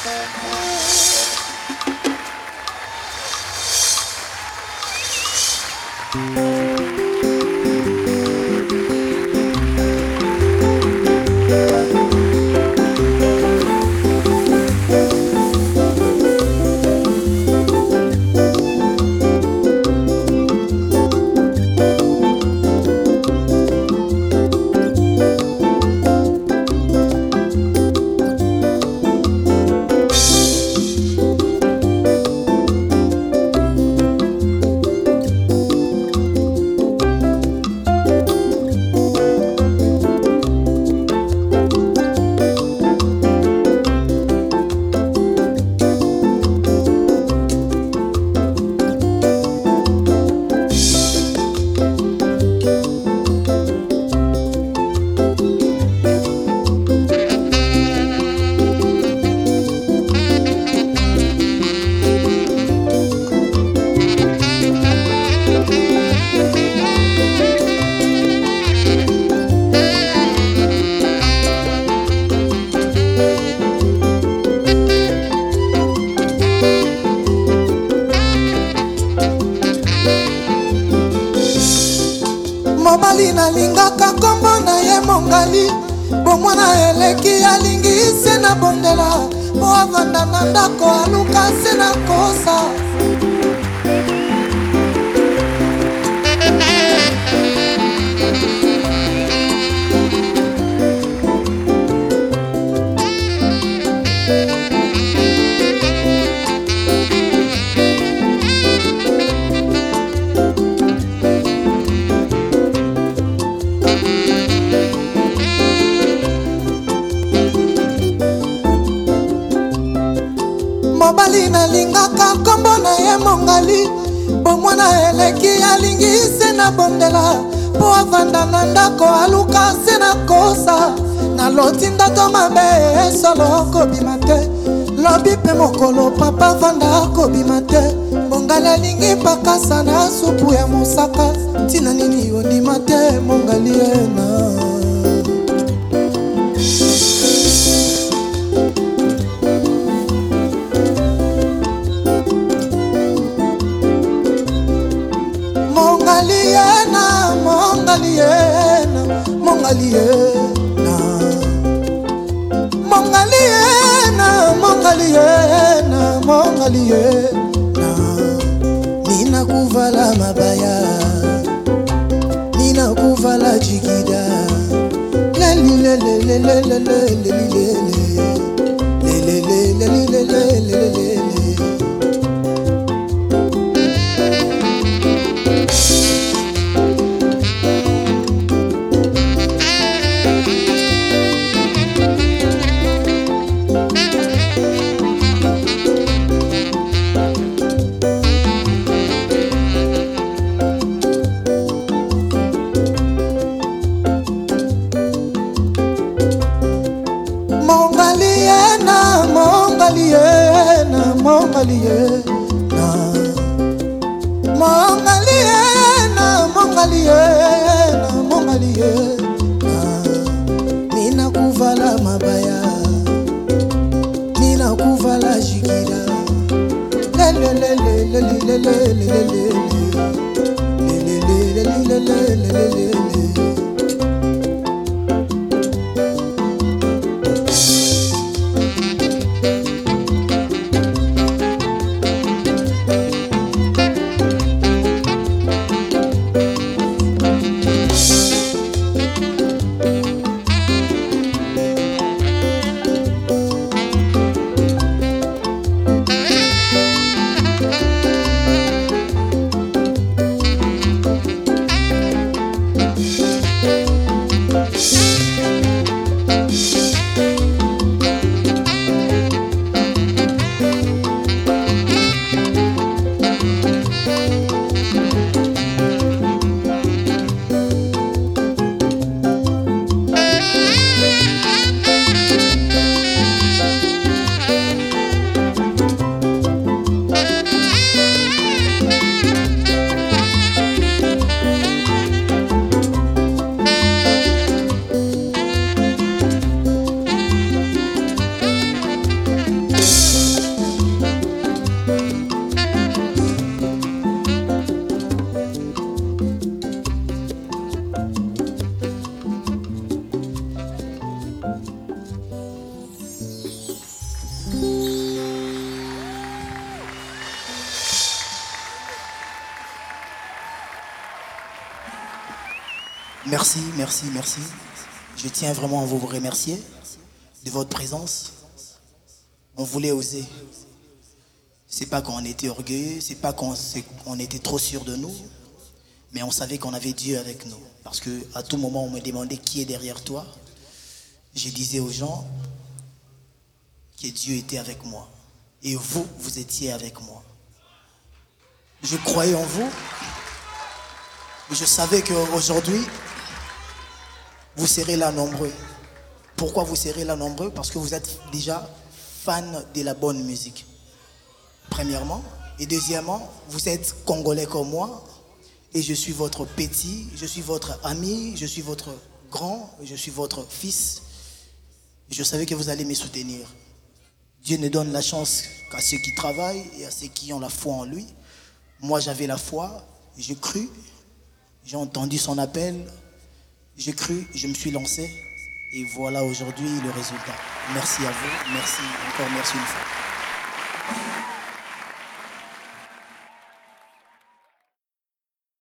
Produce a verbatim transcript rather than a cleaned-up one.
Mobali nalingaka kombo na ye mongali, bomwana eleki alingi se na bondela, po avanda na ndako aluka se na kosa. Mobali nalingaka kombo na ye mongali, bomwana eleki alingi se na bondela, po avanda na ndako aluka se na kosa. Naloti ndato mabe solo kobima te, lobi pe mokolo papa vanda kobima te. Mongali alingi pakasa na supu ya mosaka, tina nini ondima te mongali ena. Mongaliena, Mongaliena, Mongaliena, Mongaliena, Mongaliena, Mongaliena. Nina kuvala mabaya, Nina kuvala jigida. Leli leli leli leli leli leli leli leli leli leli. Mongaliena, Mongaliena, Mongaliena, Mongaliena, Mongaliena. Nina kuvala mabaya, Nina kuvala jigida. Lele lele lele lele lele lele lele lele lele. Merci, merci, merci. Je tiens vraiment à vous remercier de votre présence. On voulait oser. C'est pas qu'on était orgueilleux, c'est pas qu'on on était trop sûr de nous, mais on savait qu'on avait Dieu avec nous. Parce que à tout moment, on me demandait qui est derrière toi. Je disais aux gens que Dieu était avec moi. Et vous, vous étiez avec moi. Je croyais en vous. Je savais qu'aujourd'hui, vous serez là nombreux. Pourquoi vous serez là nombreux? Parce que vous êtes déjà fans de la bonne musique. Premièrement. Et deuxièmement, vous êtes Congolais comme moi. Et je suis votre petit, je suis votre ami, je suis votre grand, je suis votre fils. Je savais que vous allez me soutenir. Dieu ne donne la chance qu'à ceux qui travaillent et à ceux qui ont la foi en lui. Moi, j'avais la foi, j'ai cru, j'ai entendu son appel, j'ai cru, je me suis lancé. Et voilà aujourd'hui le résultat. Merci à vous, merci, encore merci une fois.